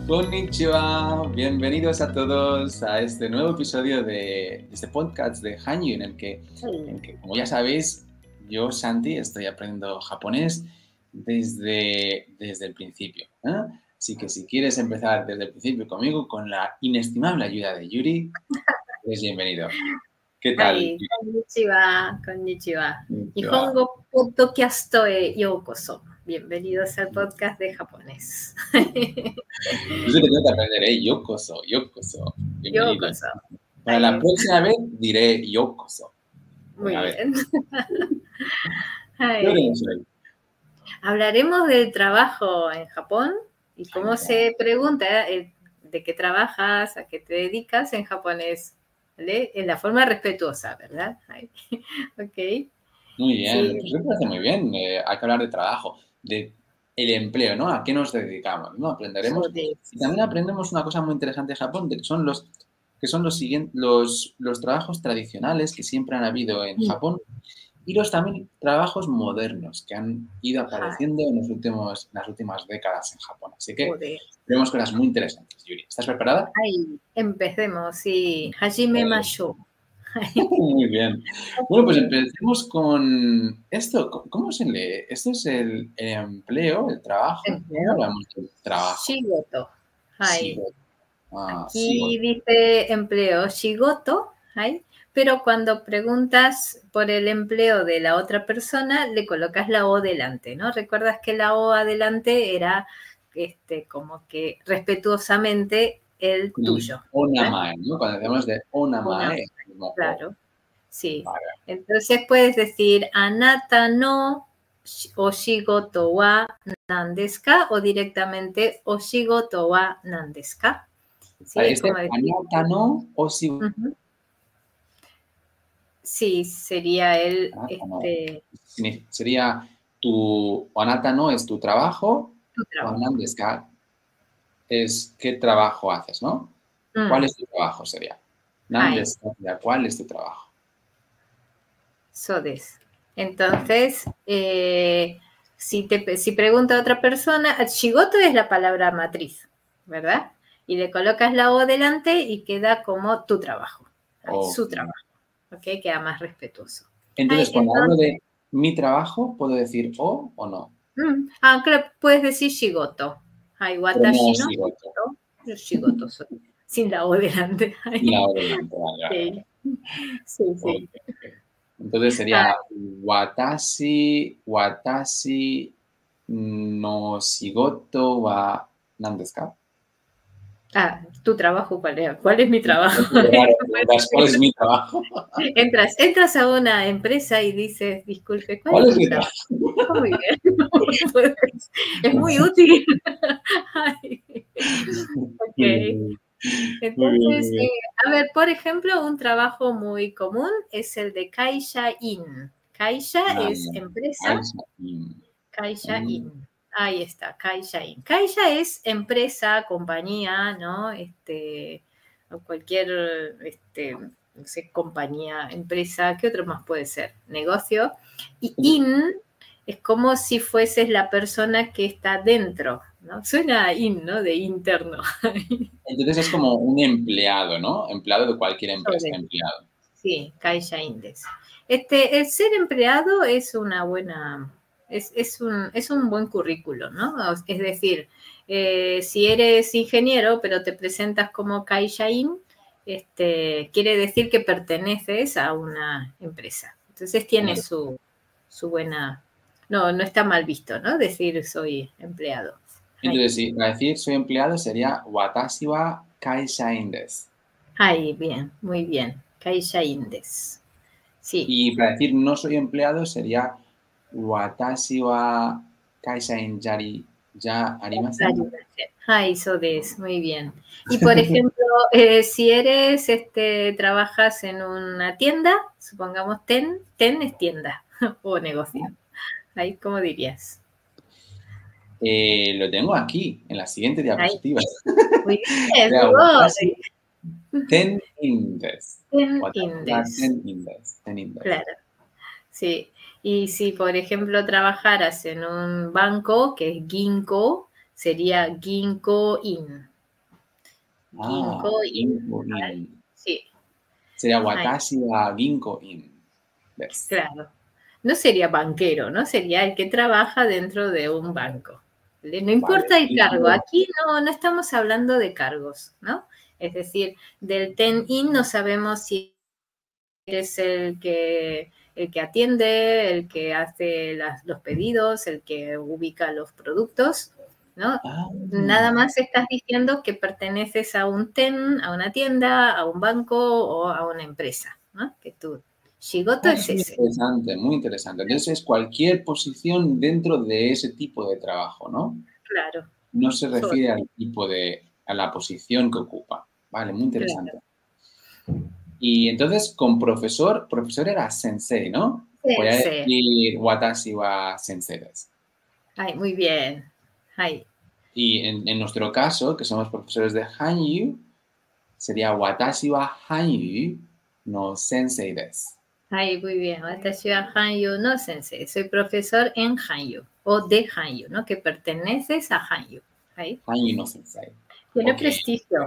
Konnichiwa, bienvenidos a todos a este nuevo episodio de este podcast de Hanyu en el que, como ya sabéis, yo, Santi, estoy aprendiendo japonés desde el principio, ¿eh? Así que si quieres empezar desde el principio conmigo, con la inestimable ayuda de Yuri, eres bienvenido. ¿Qué tal? Hi, konnichiwa, konnichiwa. Konnichiwa. Nihongo podcast e yokoso. Bienvenidos al podcast de japonés. Yo sé que tengo que aprender, yokoso. Bienvenido. Yokoso. Para la próxima vez diré yokoso. Muy bien. ¿Qué haremos hoy? Hablaremos del trabajo en Japón y cómo se pregunta de qué trabajas, a qué te dedicas en japonés, ¿vale? En la forma respetuosa, ¿verdad? Ok. Muy bien, Sí. me parece muy bien. Hay que hablar de trabajo, de el empleo, ¿no? ¿A qué nos dedicamos? ¿No? Aprenderemos. Y también aprendemos una cosa muy interesante de Japón, que son los trabajos tradicionales que siempre han habido en Japón y los también trabajos modernos que han ido apareciendo en las últimas décadas en Japón. Así que vemos cosas muy interesantes. Yuri, ¿estás preparada? Empecemos, sí. Hajime mashou. Muy bien. Bueno, pues empecemos con esto. ¿Cómo se lee? Esto es el empleo, el trabajo. ¿Cómo hablamos del trabajo? Shigoto. Shigoto. Aquí dice empleo, shigoto, pero cuando preguntas por el empleo de la otra persona, le colocas la O delante, ¿no? ¿Recuerdas que la O adelante era como que respetuosamente el tuyo? Onamae, ¿no? Cuando decimos de onamae. Claro, sí. Vale. Entonces puedes decir anata no oshigoto wa nan desu ka o directamente oshigoto wa nan desu ka. ¿Sí? Anata no oshigoto. Sí, sería el... Sería tu anata no es tu trabajo. O nan desu ka es qué trabajo haces, ¿no? ¿Cuál es tu trabajo? Sería. Nan desu ka sería cuál es tu trabajo. Entonces, si pregunta a otra persona, shigoto es la palabra matriz, ¿verdad? Y le colocas la O delante y queda como tu trabajo, su trabajo, ¿ok? Queda más respetuoso. Entonces, cuando hablo de mi trabajo, ¿puedo decir o no? Claro, puedes decir shigoto. Watashi no shigoto, sin la O delante. Sin la O delante, vale. Sí. Okay. Entonces sería watashi no shigoto wa nan desu ka? ¿Tu trabajo cuál es? ¿Cuál es mi trabajo? ¿Cuál es mi trabajo? Entras a una empresa y dices, disculpe, ¿cuál es mi trabajo? Muy bien. Es muy útil. Ok. Entonces, a ver, por ejemplo, un trabajo muy común es el de kaisha-in. Kaisha es empresa. Kaisha-in. Ahí está, kaisha-in. Kaisha es empresa, compañía, ¿no? O cualquier, no sé, compañía, empresa, ¿qué otro más puede ser? Negocio. Y in es como si fueses la persona que está dentro, ¿no? Suena a in, ¿no? De interno. Entonces es como un empleado, ¿no? Empleado de cualquier empresa, empleado. Sí, kaisha-in desu. El ser empleado es una buena... Es un buen currículo, ¿no? Es decir, si eres ingeniero, pero te presentas como kaisha-in, quiere decir que perteneces a una empresa. Entonces tiene su buena... No está mal visto, ¿no? Decir soy empleado. Entonces, sí, para decir soy empleado sería watashi wa kaisha-in desu. Bien, muy bien. Kaisha-in desu. Sí. Y para decir no soy empleado sería watashi wa kaisha-in ya arimasen. Eso es, muy bien. Y por ejemplo, si eres, trabajas en una tienda, supongamos ten es tienda o negocio. Ahí, ¿cómo dirías? Lo tengo aquí, en la siguiente diapositiva. Muy bien, ten indes. Ten indes. Claro. Sí. Y si, por ejemplo, trabajaras en un banco, que es ginko, sería ginko-in. Ginko-in. Ginko-in. Sí. Sería watashi wa ginko-in. Claro. No sería banquero, ¿no? Sería el que trabaja dentro de un banco. No importa el cargo. Aquí no estamos hablando de cargos, ¿no? Es decir, del ten-in no sabemos si eres el que atiende, el que hace los pedidos, el que ubica los productos, ¿no? Nada más estás diciendo que perteneces a un ten, a una tienda, a un banco o a una empresa, ¿no? Que tú, Shigoto es ese. Interesante, muy interesante. Entonces es cualquier posición dentro de ese tipo de trabajo, ¿no? Claro. No se refiere al tipo a la posición que ocupa. Vale, muy interesante. Claro. Y entonces con profesor era sensei, ¿no? Voy a decir watashi wa sensei desu. Ay, muy bien. Ay. Y en nuestro caso, que somos profesores de Hanyū, sería watashi wa Hanyū no sensei desu. Ay, muy bien. Watashi wa Hanyū no sensei. Soy profesor en Hanyū o de Hanyū, ¿no? Que perteneces a Hanyū. Hanyū no sensei. Tiene prestigio.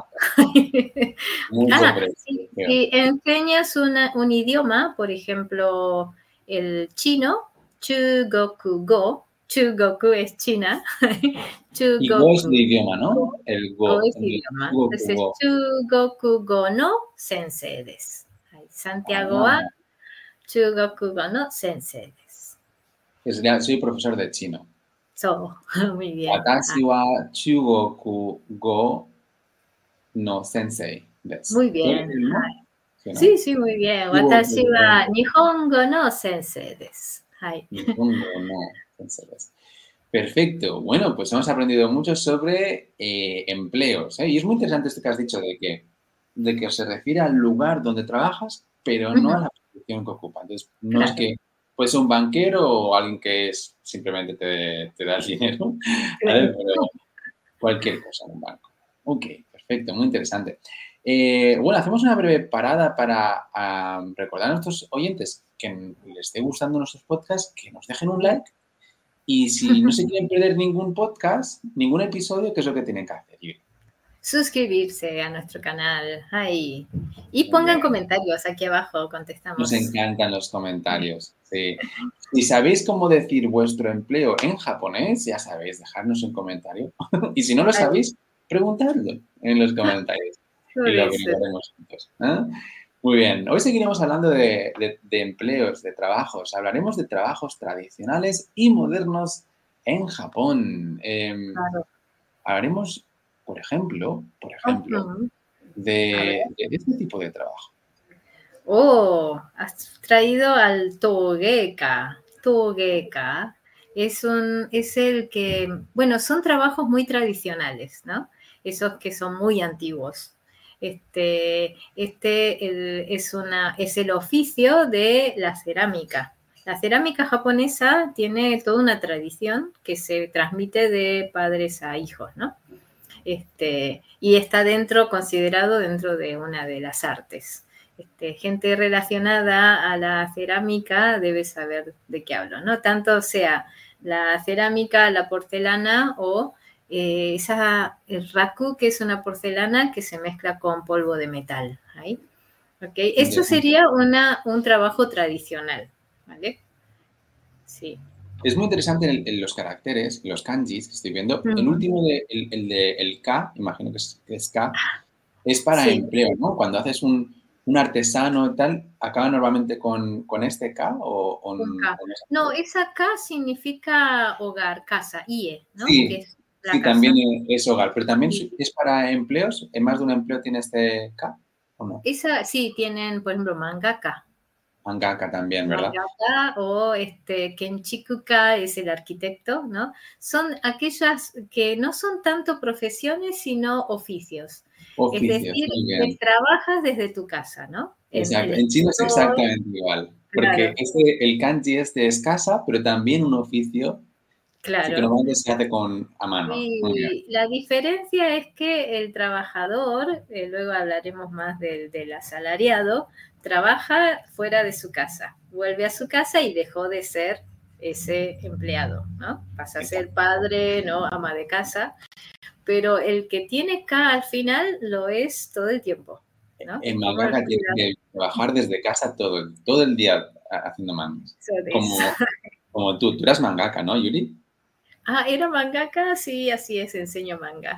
Mucho prestigio. Si enseñas un idioma, por ejemplo, el chino, Chugoku-go. Chugoku es China. Y go es de idioma, ¿no? El go. Es idioma. Entonces, Chugoku-go no sensei desu. Santiago wa Chugoku-go no sensei desu. Soy profesor de chino. Muy bien. Watashi wa Chugoku-go no sensei desu. Muy bien. Sí, muy bien. Watashi wa Nihongo no sensei desu. Nihongo no sensei desu. Perfecto. Bueno, pues hemos aprendido mucho sobre empleos. Y es muy interesante esto que has dicho de que se refiere al lugar donde trabajas, pero no a la posición que ocupa. Entonces, no es que puedes ser un banquero o alguien que simplemente te da el dinero, ¿vale? Pero cualquier cosa en un banco. Ok, perfecto, muy interesante. Bueno, hacemos una breve parada para recordar a nuestros oyentes que les esté gustando nuestros podcasts, que nos dejen un like. Y si no se quieren perder ningún podcast, ningún episodio, ¿qué es lo que tienen que hacer? Suscribirse a nuestro canal. Ahí. Y pongan comentarios aquí abajo, contestamos. Nos encantan los comentarios. Sí. Si sabéis cómo decir vuestro empleo en japonés, ya sabéis, dejadnos un comentario. Y si no lo sabéis, preguntadlo en los comentarios. Y lo averiguaremos juntos. Muy bien, hoy seguiremos hablando de empleos, de trabajos. Hablaremos de trabajos tradicionales y modernos en Japón. Hablaremos, por ejemplo, de este tipo de trabajo. Oh, has traído al Togeka. Togeka es el que, bueno, son trabajos muy tradicionales, ¿no? Esos que son muy antiguos. Es el oficio de la cerámica. La cerámica japonesa tiene toda una tradición que se transmite de padres a hijos, ¿no? Y está considerado dentro de una de las artes. Gente relacionada a la cerámica debe saber de qué hablo, ¿no? Tanto sea la cerámica, la porcelana o el raku, que es una porcelana que se mezcla con polvo de metal. ¿Okay? Esto sería un trabajo tradicional, ¿vale? Sí. Es muy interesante en los caracteres, los kanjis que estoy viendo. El último, el K, imagino que es K, es para empleo, ¿no? Cuando haces un artesano y tal, ¿acaba normalmente con este K o con K? No, esa K significa hogar, casa, IE, ¿no? Sí, que es sí, también es hogar, pero también es para empleos. ¿En más de un empleo tiene este K o no? Esa sí, tienen, por ejemplo, mangaka. Mangaka también, ¿verdad? Mangaka o Kenchikuka es el arquitecto, ¿no? Son aquellas que no son tanto profesiones, sino oficios. Es decir, que trabajas desde tu casa, ¿no? Exacto. En chino es exactamente igual. Porque el kanji es casa, pero también un oficio. Claro. Que normalmente se hace a mano. Y la diferencia es que el trabajador, luego hablaremos más del asalariado, trabaja fuera de su casa, vuelve a su casa y dejó de ser ese empleado, ¿no? Pasa a ser padre, ¿no? Ama de casa. pero el que tiene K al final lo es todo el tiempo, ¿no? En mangaka tiene que trabajar desde casa todo el día haciendo mangas. Como tú eras mangaka, ¿no, Yuri? ¿Era mangaka? Sí, así es, enseño manga.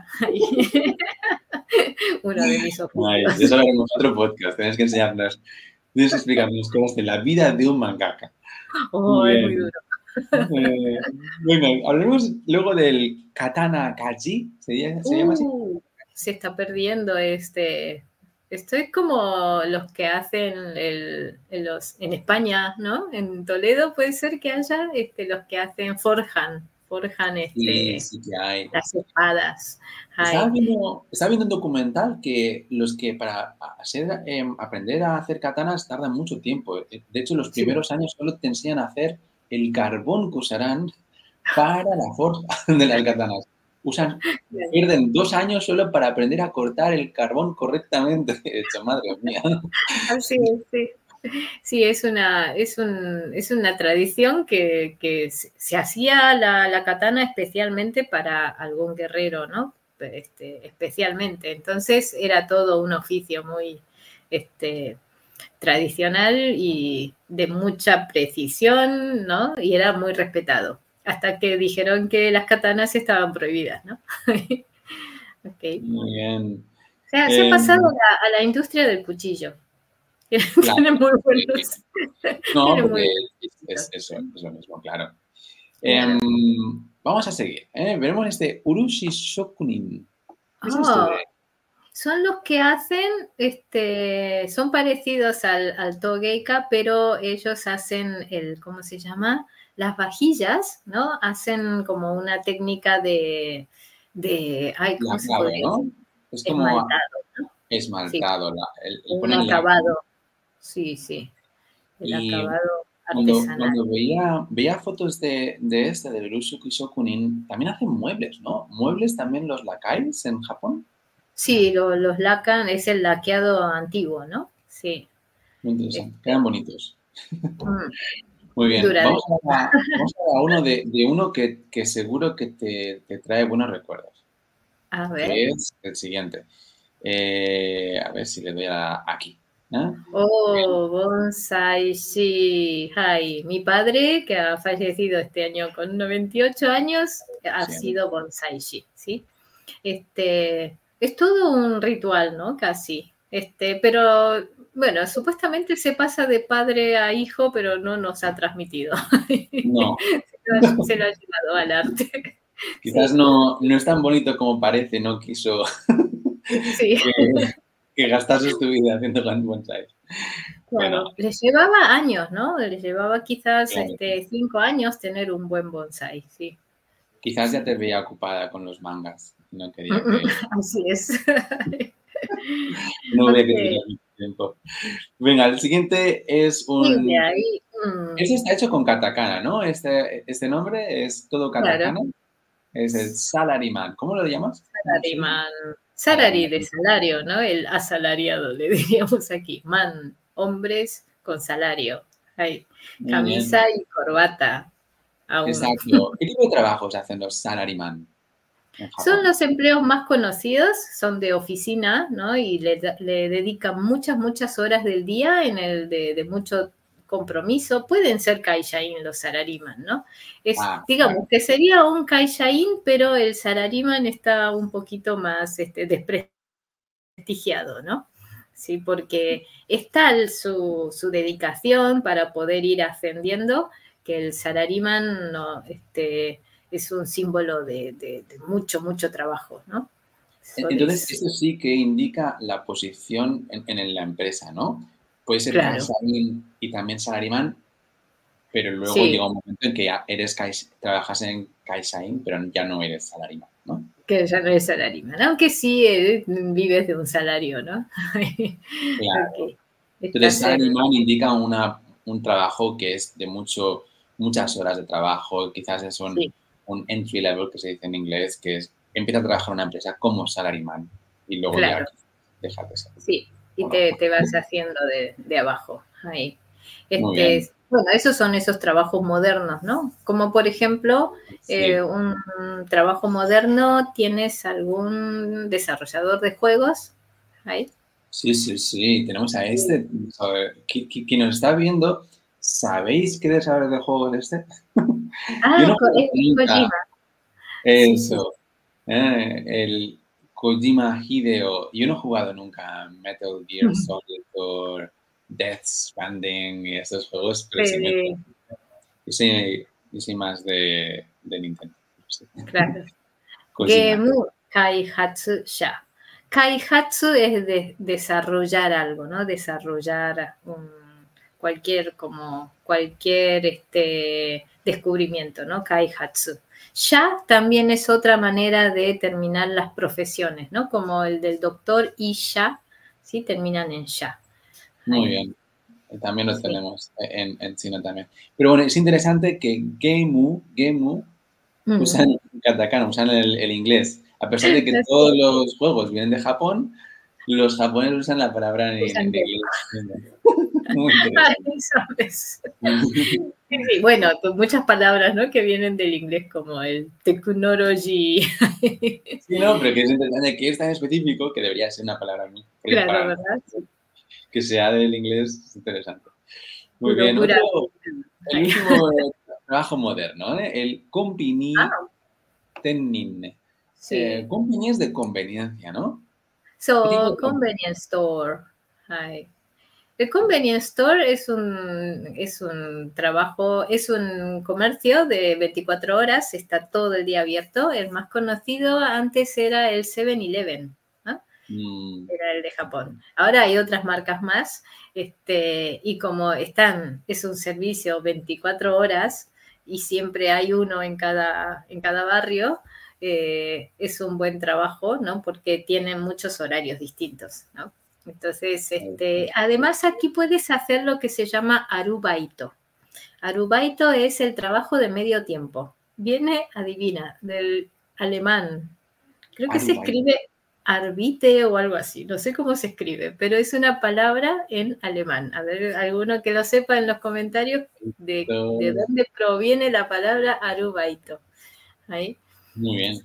Uno de mis oficios. De eso haremos otro podcast. Tienes que enseñarnos, tienes que explicarnos cosas de la vida de un mangaka. Es muy duro. Bueno, hablemos luego del katana kaji. ¿Se llama así? Se está perdiendo Esto es como los que hacen en España, ¿no? En Toledo puede ser que haya los que hacen forjan Sí que hay. las espadas. Estaba viendo un documental que los que para aprender a hacer katanas tardan mucho tiempo. De hecho, los primeros años solo te enseñan a hacer el carbón que usarán para la forja de las katanas. Pierden 2 años solo para aprender a cortar el carbón correctamente. De hecho, madre mía. Así es, sí. Sí, es una tradición que se hacía la katana especialmente para algún guerrero, ¿no? Especialmente. Entonces era todo un oficio muy tradicional y de mucha precisión, ¿no? Y era muy respetado. Hasta que dijeron que las katanas estaban prohibidas, ¿no? Okay. Muy bien. Se ha pasado a la industria del cuchillo. Claro, tiene muy buenos. No, porque es lo mismo, claro. Vamos a seguir. Veremos Urushi Shokunin. ¿Qué es esto de? Son los que hacen, son parecidos al Togeika, pero ellos hacen ¿cómo se llama? Las vajillas, ¿no? Hacen como una técnica ¿cómo se puede decir? Es como esmaltado, ¿no? Esmaltado. Sí. Un acabado. Sí. El acabado artesanal. Cuando veía fotos de Urushi Shokunin, también hacen muebles, ¿no? ¿Muebles también los lacáis en Japón? Sí, los lacan, es el laqueado antiguo, ¿no? Sí. Muy interesante, quedan bonitos. Muy bien, vamos a uno de uno que seguro que te trae buenos recuerdos. A ver. Que es el siguiente. A ver si le doy aquí. Bonsai, sí. Mi padre, que ha fallecido este año con 98 años, ha sido bonsai, ¿sí? Es todo un ritual, ¿no? Casi. Pero, bueno, supuestamente se pasa de padre a hijo, pero no nos ha transmitido. No. Se lo ha llevado al arte. Quizás no es tan bonito como parece, no quiso que gastases tu vida haciendo bonsai. Claro, les llevaba años, ¿no? Les llevaba quizás 5 años tener un buen bonsai, sí. Quizás ya te veía ocupada con los mangas. No quería que... Así es. No voy a querer mucho tiempo. Venga, el siguiente es un... Ese está hecho con katakana, ¿no? Este nombre es todo katakana. Claro. Es el salaryman. ¿Cómo lo llamas? Salaryman. Salary de salario, ¿no? El asalariado, le diríamos aquí. Man, hombres con salario. Camisa y corbata. Exacto. ¿Qué tipo de trabajos hacen los salaryman? Son los empleos más conocidos, son de oficina, ¿no? Y le dedican muchas horas del día de mucho compromiso. Pueden ser kaishain los salaryman, ¿no? Digamos que sería un kaishain, pero el salaryman está un poquito más desprestigiado, ¿no? Sí, porque es tal su dedicación para poder ir ascendiendo que el salaryman no, es un símbolo de mucho trabajo, ¿no? Entonces, eso sí que indica la posición en la empresa, ¿no? Puede ser kaishain y también salaryman, pero luego llega un momento en que ya trabajas en kaishain, pero ya no eres salaryman, ¿no? Que ya no eres salaryman, aunque sí vives de un salario, ¿no? Claro. Entonces, salaryman indica un trabajo que es de muchas horas de trabajo, quizás es un entry level, que se dice en inglés, que es empieza a trabajar en una empresa como salaryman y luego ya deja de ser. Sí, y te vas haciendo de abajo. Ahí. Bueno, esos son esos trabajos modernos, ¿no? Como por ejemplo, un trabajo moderno, ¿tienes algún desarrollador de juegos ahí? Sí. Tenemos a este. Quien nos está viendo, ¿sabéis qué desarrollador de juegos es este? Yo no juego Es nunca. Kojima. Eso. El Kojima Hideo. Yo no he jugado nunca a Metal Gear Solid o Death Stranding y estos juegos, pero sí yo soy más de Nintendo. Sí. Claro. Kojima. Gemu Kaihatsu Sha. Kaihatsu es desarrollar algo, ¿no? Desarrollar cualquier descubrimiento, ¿no? Kaihatsu. Ya también es otra manera de terminar las profesiones, ¿no? Como el del doctor y ya, ¿sí? Terminan en ya. Muy bien. También lo tenemos en chino también. Pero bueno, es interesante que Gemu usan katakana, usan el inglés. A pesar de que todos los juegos vienen de Japón, los japoneses usan la palabra en inglés. Muy interesante. Sí, bueno, muchas palabras, ¿no? Que vienen del inglés, como el technology. Sí, no, pero que es interesante que es tan específico que debería ser una palabra muy... Claro, ¿verdad? Que sea del inglés es interesante. Muy Puro, bien. pura. El último trabajo moderno, el Konbini Tennin. Sí. Konbini es de conveniencia, ¿no? So, convenience store. Hi. El convenience store es un trabajo, es un comercio de 24 horas, está todo el día abierto. El más conocido antes era el 7-Eleven, ¿no? Era el de Japón. Ahora hay otras marcas más, y como es un servicio 24 horas y siempre hay uno en cada barrio, es un buen trabajo, ¿no? Porque tienen muchos horarios distintos, ¿no? Entonces, además aquí puedes hacer lo que se llama arubaito. Arubaito es el trabajo de medio tiempo. Viene, adivina, del alemán. Creo que se escribe arbite o algo así. No sé cómo se escribe, pero es una palabra en alemán. A ver, alguno que lo sepa en los comentarios de dónde proviene la palabra arubaito. Ahí. Muy bien.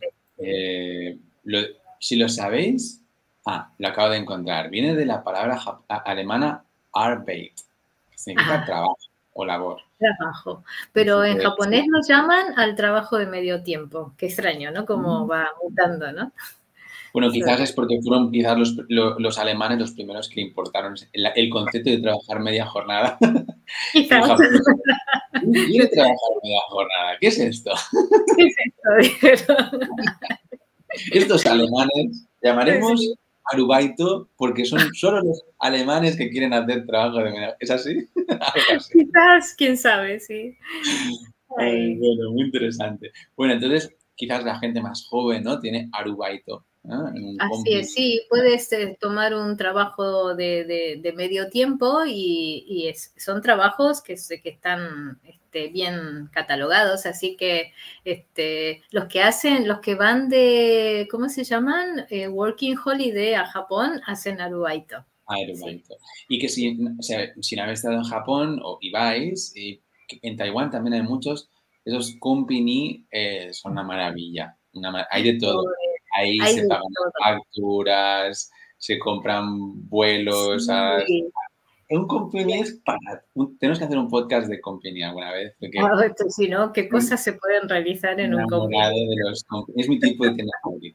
Si lo sabéis, lo acabo de encontrar. Viene de la palabra alemana Arbeit, que significa trabajo o labor. Trabajo. Pero en japonés lo llaman al trabajo de medio tiempo. Qué extraño, ¿no? Como va mutando, ¿no? Bueno, quizás es porque fueron quizás los alemanes los primeros que importaron el concepto de trabajar media jornada. Quizás. ¿Quién quiere trabajar media jornada? ¿Qué es esto? ¿Qué es esto? Estos alemanes llamaremos arubaito porque son solo los alemanes que quieren hacer trabajo de media. ¿Es así? Algo así. Quizás, quién sabe, sí. Bueno, muy interesante. Bueno, entonces quizás la gente más joven, ¿no? Tiene arubaito. Así es, sí, puedes tomar un trabajo de medio tiempo y son trabajos que están bien catalogados, así que los que van de, ¿cómo se llaman? Working Holiday a Japón hacen arubaito. Arubaito. Sí. Y que si no habéis estado en Japón y vais, en Taiwán también hay muchos, esos company son una maravilla. Hay de todo. Ahí se pagan facturas, se compran vuelos. Sí. Un company es para... Tenemos que hacer un podcast de company alguna vez. Esto sí, ¿no? ¿Qué cosas se pueden realizar en un company? Es mi tipo de tienda favorita.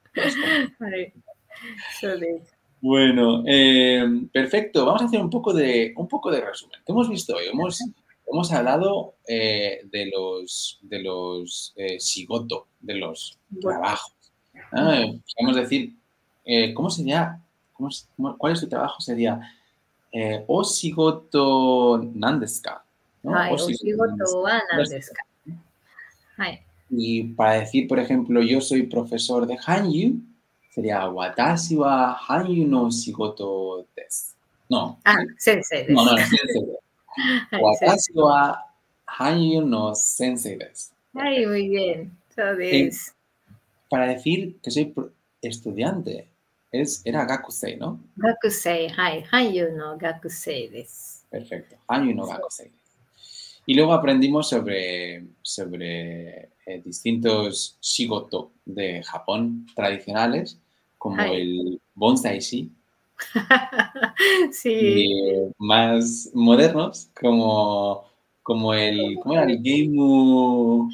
Bueno, perfecto. Vamos a hacer un poco de resumen. ¿Qué hemos visto hoy? Hemos hablado de los shigoto, de los trabajos. Podemos decir, ¿cómo sería? ¿Cuál es tu trabajo? Sería o shigoto nan desu ka, ¿no? O shigoto wa nan desu ka. Y para decir, por ejemplo, yo soy profesor de Hanyū, sería watashi wa Hanyū no shigoto desu. No. Sensei desu. No, sensei desu. Watashi wa Hanyū no sensei desu. Ay, muy bien. Para decir que soy estudiante, era gakusei, ¿no? Gakusei, Hanyū no gakusei desu. Perfecto. Hanyū no gakusei desu. Y luego aprendimos sobre distintos shigoto de Japón tradicionales, como el bonsai-shi, Sí. y más modernos, como el, ¿cómo era? El Geimu...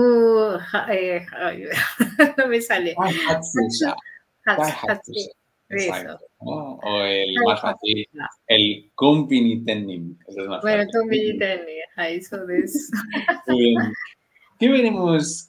No me sale. Hatsusha. Exacto. ¿No? O el más fácil, el Konbini Tennin. Eso es más bueno, fácil. Konbini Tennin, eso es. Muy bien. ¿Qué veremos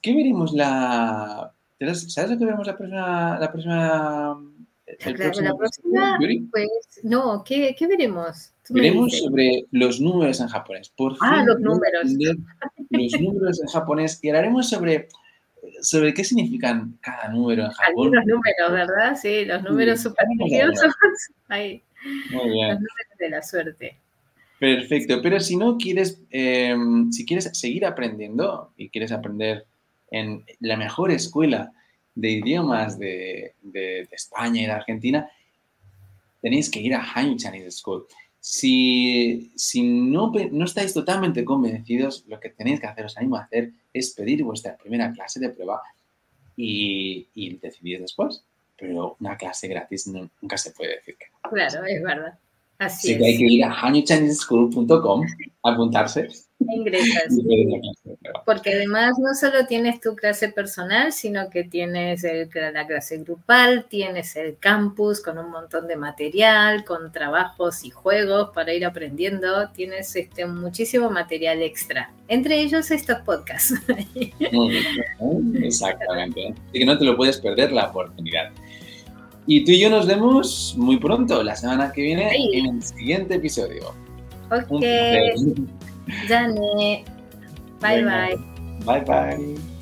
¿Sabes lo que veremos la próxima La próxima, pues, no, ¿qué veremos? Veremos sobre los números en japonés. Por fin los números. Los números en japonés y hablaremos sobre qué significan cada número en Japón. Algunos números, ¿verdad? Sí, los números supersticiosos. Muy bien. Los números de la suerte. Perfecto, pero si no quieres, si quieres seguir aprendiendo y quieres aprender en la mejor escuela de idiomas de España y de Argentina, tenéis que ir a Hanyu Chinese School. Si no estáis totalmente convencidos, lo que tenéis que hacer, os animo a hacer, es pedir vuestra primera clase de prueba y decidir después. Pero una clase gratis nunca se puede decir que no. Claro, es verdad. Así es. Que hay que ir a hanyuchineseschool.com, apuntarse. Ingresas. Porque además no solo tienes tu clase personal, sino que tienes la clase grupal, tienes el campus con un montón de material, con trabajos y juegos para ir aprendiendo. Tienes muchísimo material extra. Entre ellos estos podcasts. Muy bien, exactamente. Así que no te lo puedes perder la oportunidad. Y tú y yo nos vemos muy pronto, la semana que viene, en el siguiente episodio. Ok. Jane. Bye, bye. Bye, bye.